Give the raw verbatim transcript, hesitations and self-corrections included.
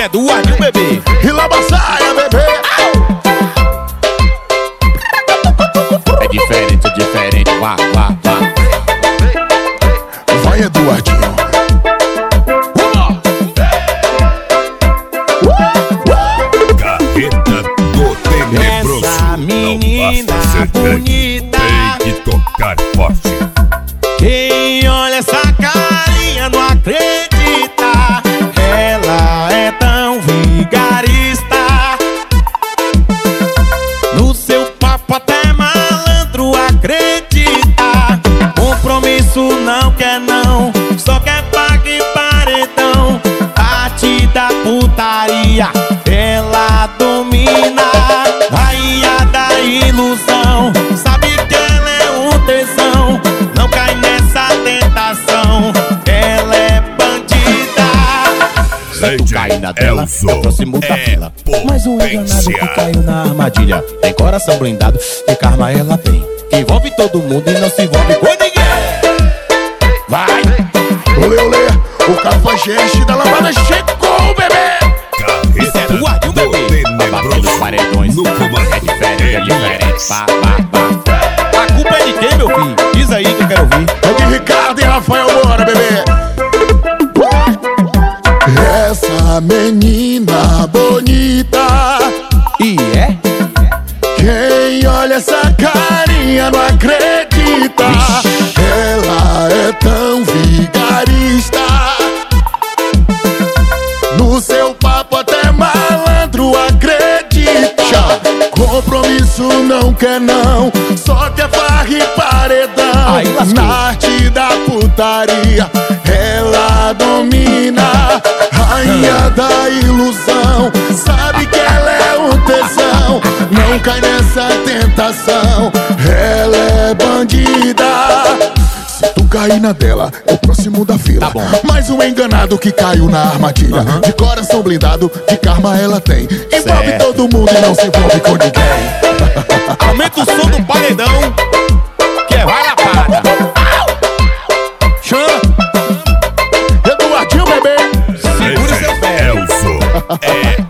é do Ardinho, bebê. E Lamaçaia, bebê. É diferente, é diferente. Vá, vá, vá. Vai, Eduardinho. Carreta do Tenebroso. Essa menina bonita tem que tocar forte. Quem olha essa carinha não acredita. Ela é tão vigarista. No seu papo até malandro acredita. Compromisso não quer não, só quer paga e paredão. Arte da putaria, ela domina. Rainha da ilusão, sabe que ela é um tesão. Não cai nessa tentação, ela é bandida. Se tu cair na tela, é o próximo da fila. Mas um enganado que caiu na armadilha tem coração blindado, e karma ela tem. Envolve todo mundo e não se envolve com ninguém. Vai! Olê, olê, o cafajeste da lambada chegou, bebê. Isso é do Ardinho, bebê. Batendo os paredões, No comando é diferente, é diferente. Elias. Pá, pá, pá. A culpa é de quem, meu filho? Diz aí que eu quero ouvir. É de Ricardo e Rafael, bora, bebê. Essa menina bonita, E é? quem olha essa carinha não acredita. Ela é tão vigarista. No seu papo até malandro acredita. Compromisso não quer não, só quer farra e paredão. Aí lascou. Na arte da putaria, ela domina. Rainha da ilusão, sabe que ela é um tesão. Não cai nessa tentação, ela é bandida. Se tu cair na dela, é o próximo da fila. Tá bom. Mais um enganado que caiu na armadilha. Uhum. De coração blindado, de karma ela tem. Envolve Certo. todo mundo e não se envolve com ninguém. Aumenta o som do paredão, que é vai na parada. Chama Eduardinho, bebê. Segura seu pé. Elzo. É